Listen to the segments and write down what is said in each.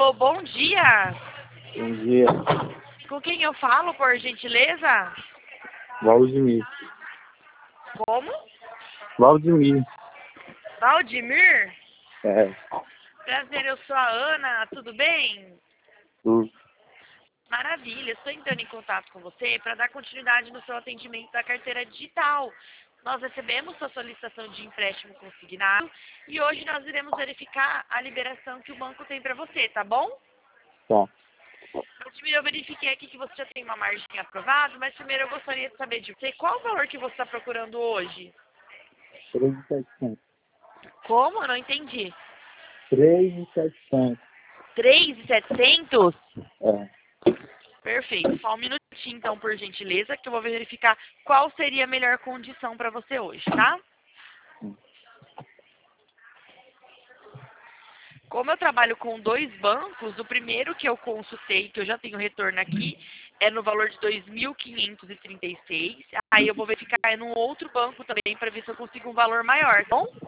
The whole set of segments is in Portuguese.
Alô, bom dia. Bom dia. Com quem eu falo, por gentileza? Valdemir. Como? Valdemir. Valdemir? É. Prazer, eu sou a Ana, tudo bem? Tudo. Maravilha, estou entrando em contato com você para dar continuidade no seu atendimento da carteira digital. Nós recebemos sua solicitação de empréstimo consignado e hoje nós iremos verificar a liberação que o banco tem para você, tá bom? Tá. Valdemir, eu verifiquei aqui que você já tem uma margem aprovada, mas primeiro eu gostaria de saber de você qual o valor que você está procurando hoje. 3.700. Como? Eu não entendi. 3.700. 3.700? É. Perfeito. Só um minutinho, então, por gentileza, que eu vou verificar qual seria a melhor condição para você hoje, tá? Como eu trabalho com dois bancos, o primeiro que eu consultei, que eu já tenho retorno aqui, é no valor de 2.536. Aí eu vou verificar num outro banco também para ver se eu consigo um valor maior, tá bom?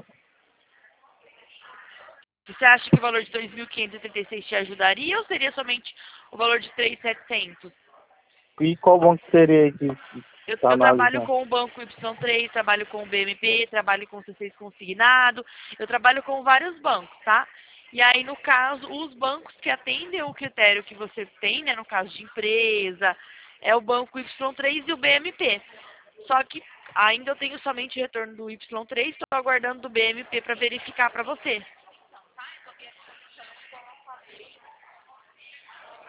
Você acha que o valor de 2.536 te ajudaria ou seria somente o valor de 3.700? E qual banco seria aí que Eu tá trabalho analisando? com o Banco Y3, trabalho com o BMP, trabalho com o C6 Consignado, eu trabalho com vários bancos, tá? E aí, no caso, os bancos que atendem o critério que você tem, né, no caso de empresa, é o Banco Y3 e o BMP. Só que ainda eu tenho somente o retorno do Y3, estou aguardando do BMP para verificar para você.